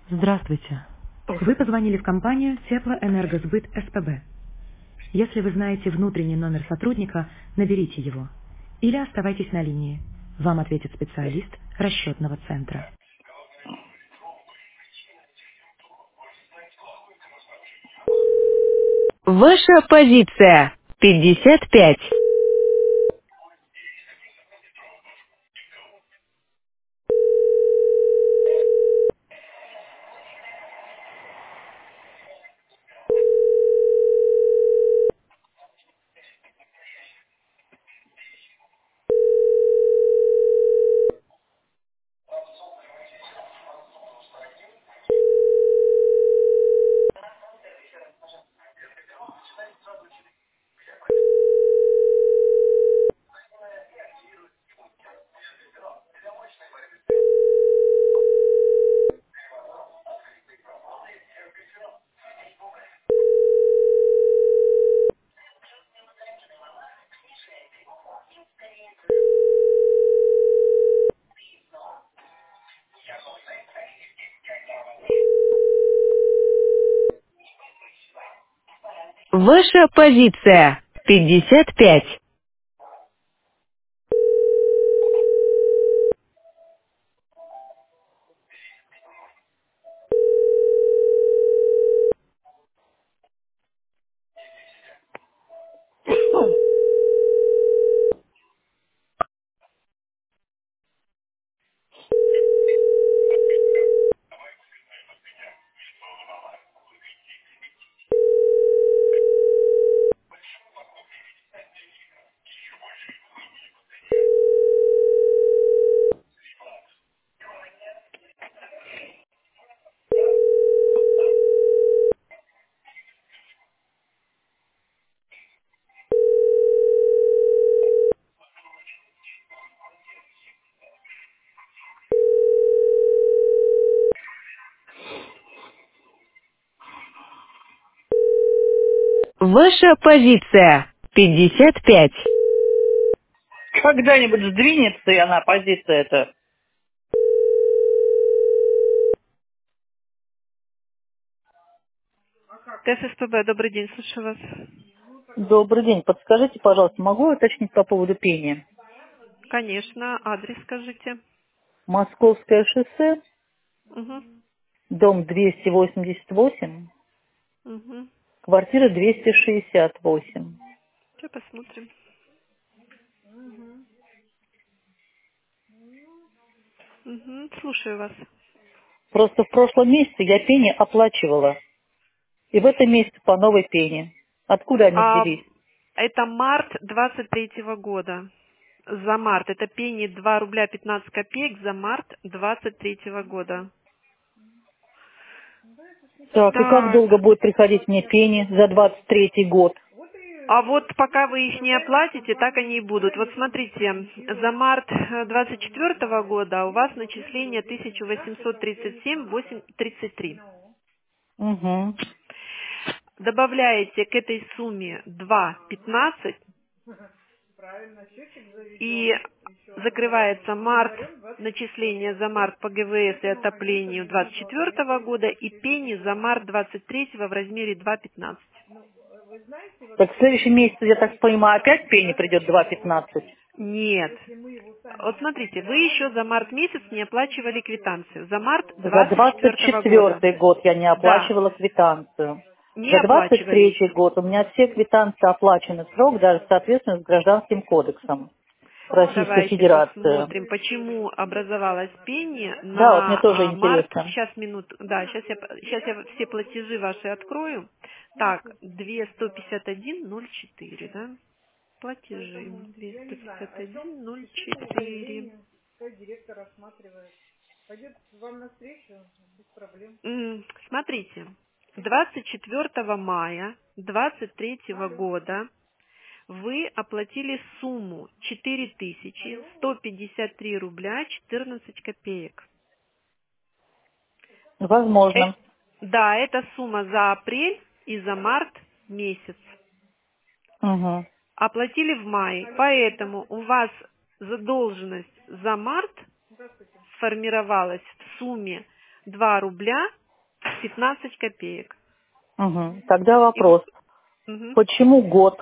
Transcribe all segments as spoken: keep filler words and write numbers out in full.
Здравствуйте. Вы позвонили в компанию Теплоэнергосбыт СПБ. Если вы знаете внутренний номер сотрудника, наберите его. Или оставайтесь на линии. Вам ответит специалист расчетного центра. Ваша позиция пятьдесят пять. Ваша позиция пятьдесят пять. Ваша позиция пятьдесят пять. Когда-нибудь сдвинется и она, позиция эта. ТССПБ, добрый день, слушаю вас. Добрый день. Подскажите, пожалуйста, могу я уточнить по поводу пения? Конечно, адрес скажите. Московское шоссе, Угу, дом двести восемьдесят восемь, угу. квартира двести шестьдесят восемь. Сейчас посмотрим. Угу, слушаю вас. Просто в прошлом месяце я пени оплачивала. И в этом месяце по новой пене. Откуда они А взялись? это март двадцать третьего года. За март. Это пени два рубля пятнадцать копеек за март двадцать третьего года. Так, и как Так. долго будет приходить мне пени за двадцать третий год? А вот пока вы их не оплатите, так они и будут. Вот смотрите, за март э, двадцать четвёртого года у вас начисление тысяча восемьсот тридцать семь восемь тридцать три. Угу. Добавляете к этой сумме два пятнадцать и закрывается март, начисление за март по ГВС и отоплению двадцать четвёртого года и пени за март двадцать третьего в размере два пятнадцать. Так в следующем месяце, я так понимаю, опять пени придет два пятнадцать? Нет. Вот смотрите, вы еще за март месяц не оплачивали квитанцию. За март За двадцать двадцать четвёртого года. четвертый год я не Да, оплачивала квитанцию. не За двадцать оплачивали. третий год у меня все квитанции оплачены в срок, даже соответственно с Гражданским кодексом Российской Давайте Федерации. посмотрим, почему образовалась пени Да, вот мне на тоже а, март. интересно. Сейчас минут, да, сейчас я, сейчас я все платежи ваши открою. Так, две сто пятьдесят один ноль четыре, да? Платежи две сто пятьдесят один ноль четыре. М, Смотрите, двадцать четвёртого мая двадцать третьего года вы оплатили сумму четыре тысячи сто пятьдесят три рубля четырнадцать копеек. Э, Возможно. да, это сумма за апрель и за март месяц. Угу. Оплатили в мае, поэтому у вас задолженность за март сформировалась в сумме два рубля пятнадцать копеек. Угу. Тогда И вопрос. Мгм. Почему год?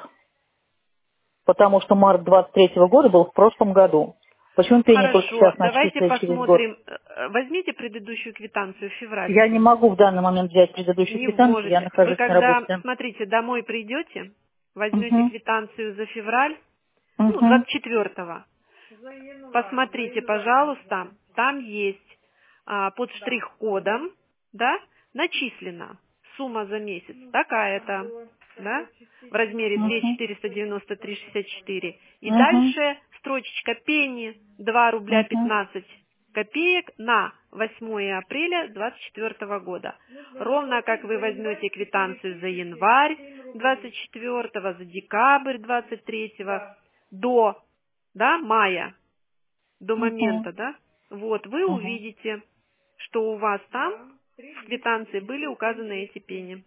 Потому что март двадцать третьего года был в прошлом году. Почему пени только Хорошо, сейчас давайте начислили через год? посмотрим. Э, Возьмите предыдущую квитанцию, февраль. Я не могу в данный момент взять предыдущую Не квитанцию, я можете. Вы нахожусь на когда, работе. смотрите, домой придете, возьмете Угу. квитанцию за февраль, ну, Угу. двадцать четвёртого. Посмотрите, пожалуйста, там есть а, под штрих-кодом, да, начислена сумма за месяц такая-то, да, в размере две тысячи четыреста девяносто три шестьдесят четыре. И Угу. дальше строчечка пени два рубля Угу. пятнадцать копеек на восьмое апреля двадцать четвёртого года. Ровно как вы возьмете квитанцию за январь двадцать четвёртого, за декабрь двадцать третьего до, да, мая, до Угу. момента, да, вот, вы Угу. увидите, что у вас там в квитанции были указаны эти пени.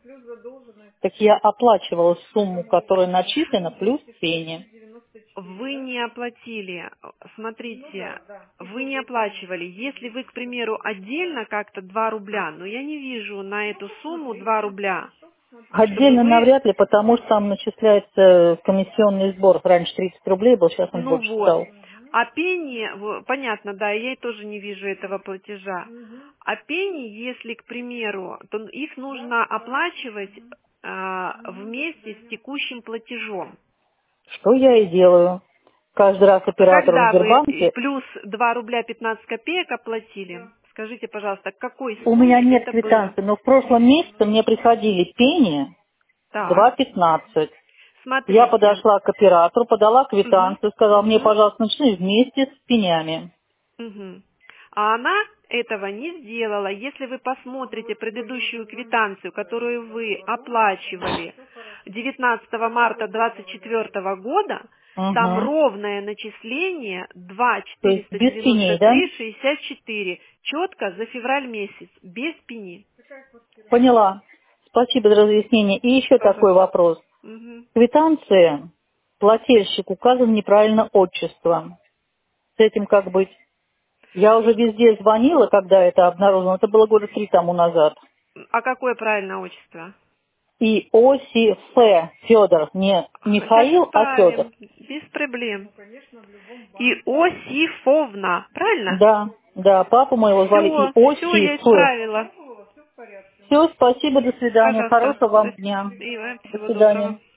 Так я оплачивала сумму, которая начислена, плюс пени. Вы не оплатили, смотрите, вы не оплачивали. Если вы, к примеру, отдельно как-то два рубля, но я не вижу на эту сумму два рубля, чтобы Отдельно вы, навряд ли, потому что там начисляется комиссионный сбор. Раньше тридцать рублей был, сейчас он ну больше вот, стал. а пени, в- понятно, да, я и тоже не вижу этого платежа. А пени, если, к примеру, то их нужно оплачивать а, вместе с текущим платежом. Что я и делаю. Каждый раз А оператору в когда вы и Сбербанке. плюс два рубля пятнадцать копеек оплатили, скажите, пожалуйста, к какой У меня сумме нет это было? квитанции, но в прошлом месяце мне приходили пени Так, два пятнадцать. Я смотрите. подошла к оператору, подала Мгм, квитанцию, сказала, мне, мгм, пожалуйста, начни вместе с пенями. мгм. А она этого не сделала. Если вы посмотрите предыдущую квитанцию, которую вы оплачивали девятнадцатого марта двадцать четвёртого года, там Угу. ровное начисление два То есть четыреста без девяносто пеней, да? три шестьдесят четыре, четко за февраль месяц, без пени. Поняла. Спасибо за разъяснение. И еще такой Пожалуйста. вопрос. Мгм. В квитанции плательщик указан неправильно отчество. С этим как быть? Я уже везде звонила, когда это обнаружила. Это было года три тому назад. А какое правильное отчество? И Оси Ф. Федоров. Не Сейчас Михаил, а Федор. исправим, без проблем. И Осифовна, правильно? Да, да, папу моего звали и Все, все, Оси я Ф. исправила. Все, спасибо, до свидания. Пожалуйста. Хорошего До вам с- дня. и вам До всего доброго. свидания.